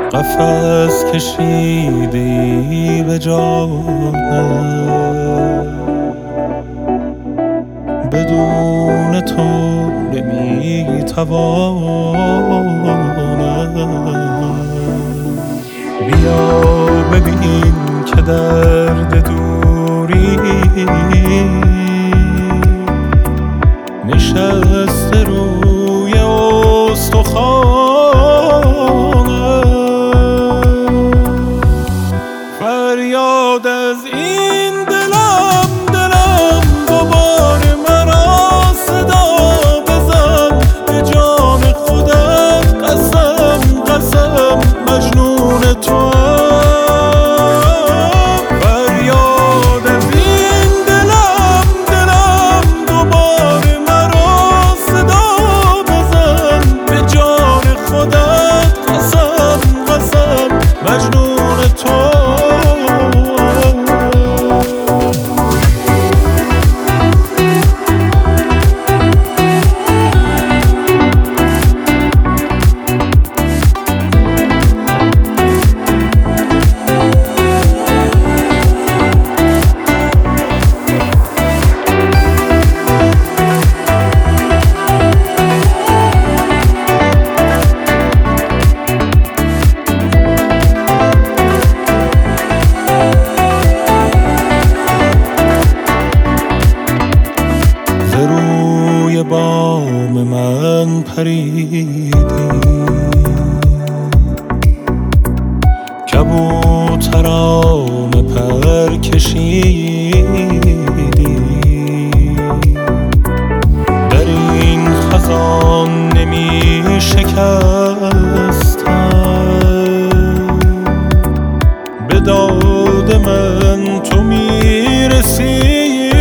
قفس کشیدی به جانم، بدون تو نمیتوانم. بیا ببین که درد دوری نشسته روی استخوانم. فریاد از این دلم دوباره مرا صدا بزن، به جان خودت قسم مجنون تو. بام من پریدی، کبوتران پر کشیدی، در این خزان نمی شکستم، به داد من تو می رسیدی.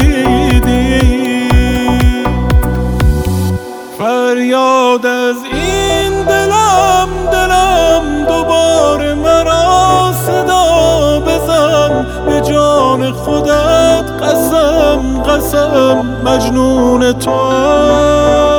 فریاد از این دلم دوباره مرا صدا بزن، به جان خودت قسم مجنون تو.